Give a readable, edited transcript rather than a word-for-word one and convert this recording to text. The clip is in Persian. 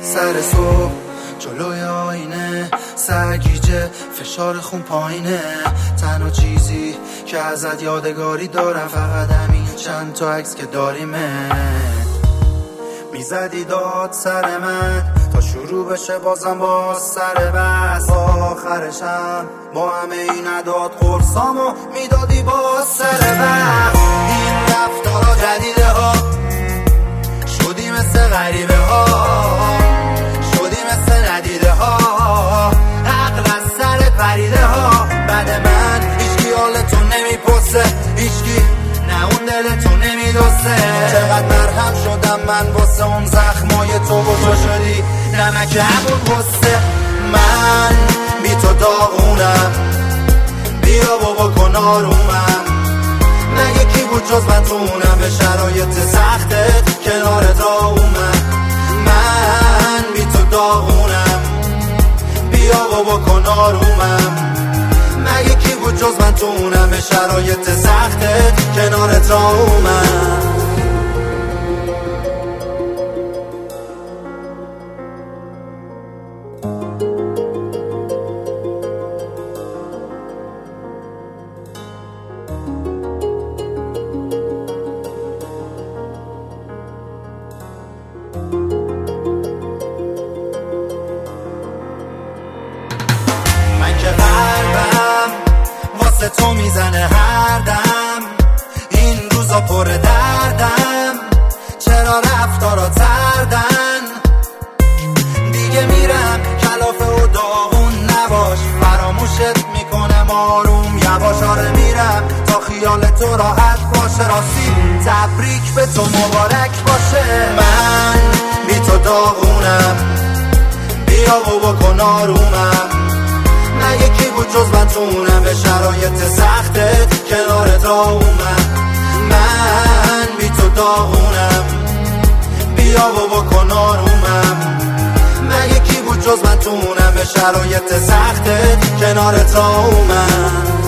سر صبح جلوی آینه سرگیجه فشار خون پایینه. تنها چیزی که ازت یادگاری دارم فقط همین چند تا عکس که داریمه. میزدی داد سر من تا شروع بشه بازم باز سر بس. آخرشم با همه این عداد قرصامو میدادی باز سر بس. این رفتارا جدیده ها شدی مثل غریبه ها، شدی مثل ندیده ها، عقل از سر پریده ها. بعد من هیچکی حالتو نمیپرسه، هیچکی نه اون دلتو نمیدوسته. چقدر مرهم شدم من واسه اون زخمای تو و تو شدی نمک همون غصه. من بی تو داغونم، بیا بابا کن آرومم. نه یکی بود جز من تو اونم به شرایط سختت کنارت راومم. من بی تو داغونم، بیا بابا کن آرومم. نه یکی بود جز من تو اونم به شرایط سختت کنارت راومم. من که قلبم واسه تو میزنه هر دم، این روزا پر دردم، چرا رفتارا تردن. دیگه میرم کلافه و داغون نباش، فراموشت میکنم آروم یواش. آره میرم تا خیال تو راحت باشه، راستی تبریک به تو مبارک باشه. من بی تو داغونم، بیا بابا کن آرومم. نه یکی بود جز من تو اونم به شرایط سختت کنارت راومم. من بی تو داغونم، بیا بابا کن آرومم. نه یکی بود جز من تو اونم به شرایط سختت کنارت راومم.